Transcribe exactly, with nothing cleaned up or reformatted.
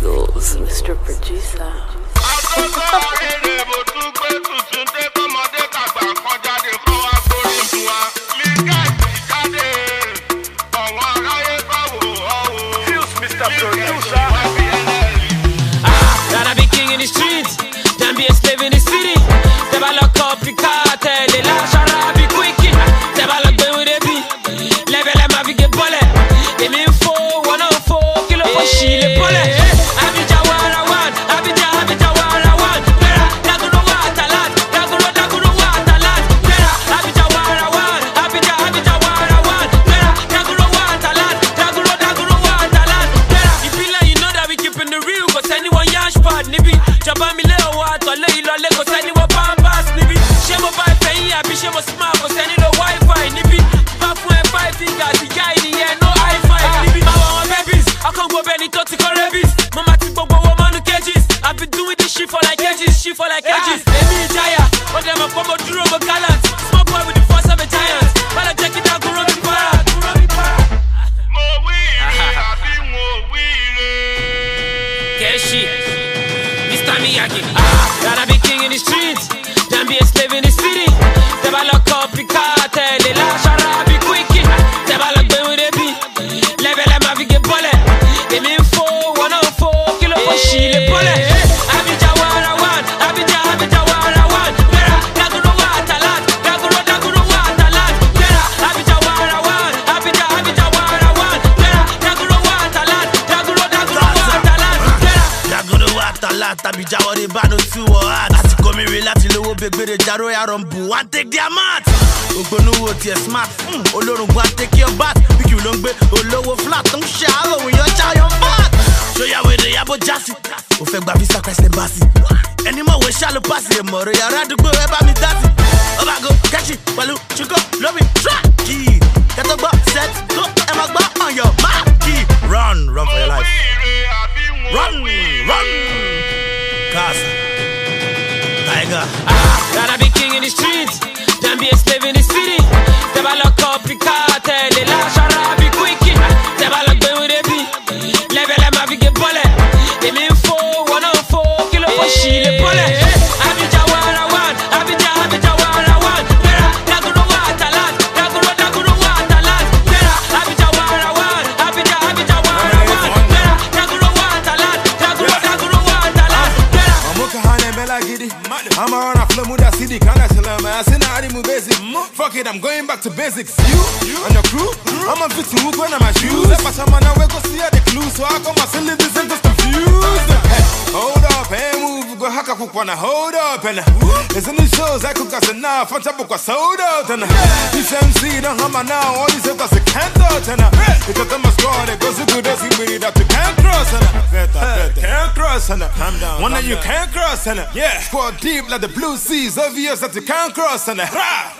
Eagles, Mister Producer. Gotta be king in the streets, then be a slave in the city. Never lock up the cartel, they lash around, be quickie. Never lock them with a beat, level them have to get bullet. They mean four, one oh four, kilo for she, le bullet. Abidja wara one, Abidja, Abidja wara one. Pera, daguno watalat, daguno, daguno watalat. Pera, Abidja wara one, Abidja, Abidja wara one. Pera, daguno watalat, daguno, daguno watalat. Pera, you feel like you know that we keeping the real, cause anyone yash pad, nibi. Jabba mi leo wato, le ilo le, cause anyone bambas, nibi. Shemo by pay, abi shemo smart, cause any no Wi-Fi, nibi. Bafu and five fingers, the guy in the air, no high five, nibi. Mawa one babies, I can't go Benny to Korebis. Mama tipo go woman no cages. I've been doing this shit for like ages, shit for like ages. Baby Jaya, but them a come out duro go gallant. Small boy with the force of a giant. But I check it out, go run me para, go run me para. Mo weed, I be mo weed. Keshi, Mister Miyagi. Ah, gotta be king in the streets, then be a slave in the city. Never lock up the cartel, they lash around, be quickie. Never lock them with a beat, level them have to get bullet. They mean four, one oh four, kilo for she, le bullet. Abidja wara one, Abidja, Abidja wara one. Pera, daguno watalat, daguno, daguno watalat. Pera, Abidja wara one, Abidja, Abidja wara one. Pera, daguno watalat, daguno, daguno watalat. Pera, daguno watalat, Abidja wari banu tu o hat. Àsìkò mi rè láti lówó gbègbèrè jaro ya rumbu, one take their mat. Ogbonu wo tiẹ̀ smart, olórun one take your bat. Bíkì ló ń gbé olówó flat, ń ṣe àárọ̀ òun yọ giant fat. Ṣóyà wèrè yàbò jásí, ó fẹ́ gba visa Christ Embassy. Ẹni mọ̀ wé ṣá ló pàṣẹ, mọ̀rọ̀ yàrá àdúgbò ẹ bá mi dá sí. Ọbàgò kẹ́chì pẹ̀lú Chico lórí tíráàkì. Kẹ́tọ́ gbọ́ set go, ẹ máa gbọ́ on your mark. Run, run for your life. Run, run. Casa, Tiger. ah, gotta be king in the streets, then be a slave in the city. Never lock up the cartel, they lash around, be quickie. Never lock them with a beat, level them have to get bullet. They mean four, one oh four, kilo for she, le bullet. Abidja wara one, Abidja, Abidja wara one. Pera, daguno watalat, daguno, daguno watalat. Pera, Abidja wara one, Abidja, Abidja wara one. Pera, daguno watalat, daguno, daguno watalat. Pera. Amuka hane bela gidi. I'm on a flow with that city, can't I tell I say nah, I basic. Fuck it, I'm going back to basics. You, and your crew, I'm a fit to hook when I'm my shoes. If I man, I go see the clues, so I come and sell this and just confused. Hey, hold up, hey, move, go hack a cook wanna hold up, and there's any shows I cook as a now, front up a sold out, and this M C don't hammer now, all these efforts I can't out, and it's a time of score that goes to good as you believe that you can't cross, and can't cross, and calm down. One that you can't cross, and yeah, squad deep like the blue seas, obvious that you can't cross, and